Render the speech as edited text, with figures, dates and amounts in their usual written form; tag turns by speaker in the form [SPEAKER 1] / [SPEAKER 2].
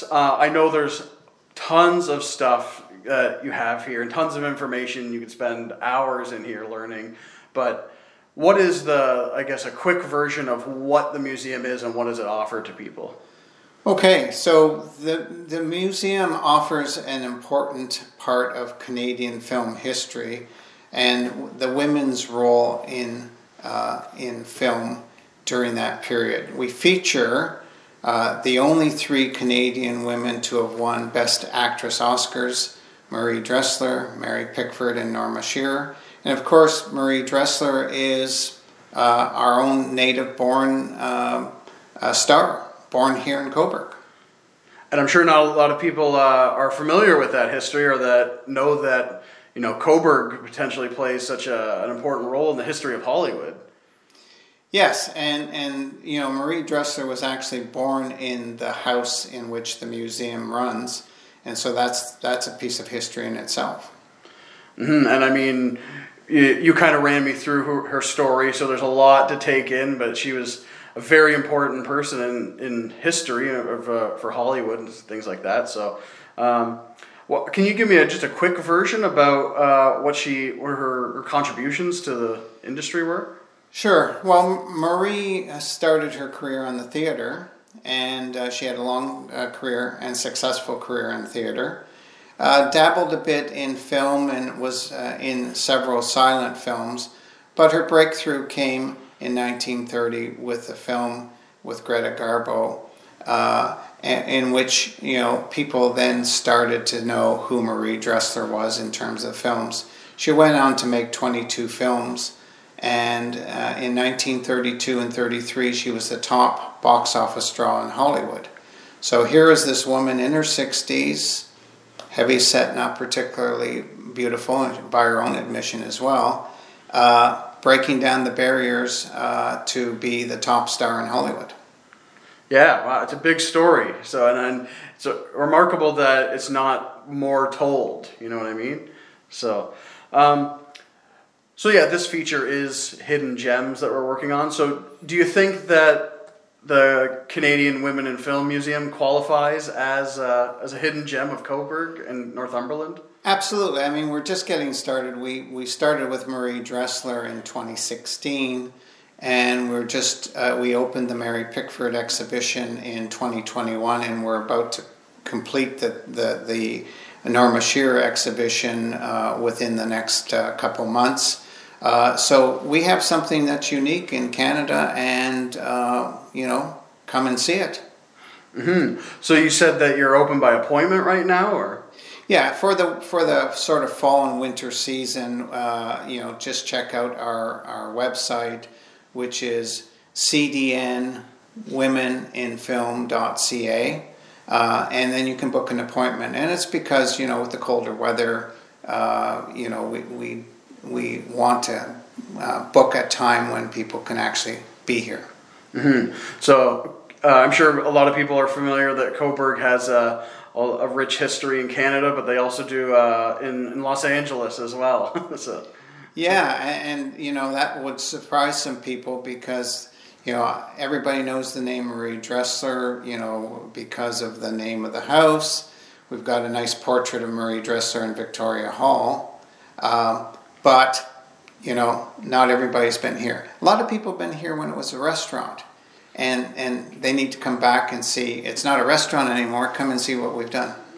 [SPEAKER 1] I know there's tons of stuff you have here and tons of information. You could spend hours in here learning. But what is a quick version of what the museum is and what does it offer to people?
[SPEAKER 2] Okay, so the museum offers an important part of Canadian film history and the women's role in film during that period. We feature the only 3 Canadian women to have won Best Actress Oscars: Marie Dressler, Mary Pickford, and Norma Shearer. And of course, Marie Dressler is our own native-born star, born here in Cobourg.
[SPEAKER 1] And I'm sure not a lot of people are familiar with that history or that know that Cobourg potentially plays such an important role in the history of Hollywood.
[SPEAKER 2] Yes, and Marie Dressler was actually born in the house in which the museum runs, and so that's a piece of history in itself.
[SPEAKER 1] Mm-hmm. And I mean, you kind of ran me through her story, so there's a lot to take in, but she was a very important person in history for Hollywood and things like that. So, can you give me just a quick version about what her contributions to the industry were?
[SPEAKER 2] Sure. Well, Marie started her career on the theater, and she had a long career and successful career in theater. Dabbled a bit in film and was in several silent films, but her breakthrough came in 1930 with a film with Greta Garbo, in which people then started to know who Marie Dressler was in terms of films. She went on to make 22 films, and in 1932 and 33 she was the top box office draw in Hollywood. So here is this woman in her 60s, heavy set, not particularly beautiful by her own admission as well, breaking down the barriers to be the top star in Hollywood.
[SPEAKER 1] Yeah, wow, it's a big story. So and it's remarkable that it's not more told. You know what I mean? So, yeah, this feature is Hidden Gems that we're working on. So, do you think that the Canadian Women in Film Museum qualifies as a hidden gem of Cobourg and Northumberland?
[SPEAKER 2] Absolutely. I mean, we're just getting started. We started with Marie Dressler in 2016, and we opened the Mary Pickford exhibition in 2021, and we're about to complete the Norma Shearer exhibition within the next couple months. So we have something that's unique in Canada, and come and see it.
[SPEAKER 1] Mm-hmm. So you said that you're open by appointment right now, or?
[SPEAKER 2] Yeah, for the sort of fall and winter season, just check out our website, which is cdnwomeninfilm.ca, and then you can book an appointment. And it's because with the colder weather, we want to book a time when people can actually be here.
[SPEAKER 1] Mm-hmm. So I'm sure a lot of people are familiar that Cobourg has a rich history in Canada, but they also do in Los Angeles as well. So.
[SPEAKER 2] Yeah, and that would surprise some people because everybody knows the name Marie Dressler, because of the name of the house. We've got a nice portrait of Marie Dressler in Victoria Hall, but not everybody's been here. A lot of people have been here when it was a restaurant. And they need to come back and see it's not a restaurant anymore. Come and see what we've done.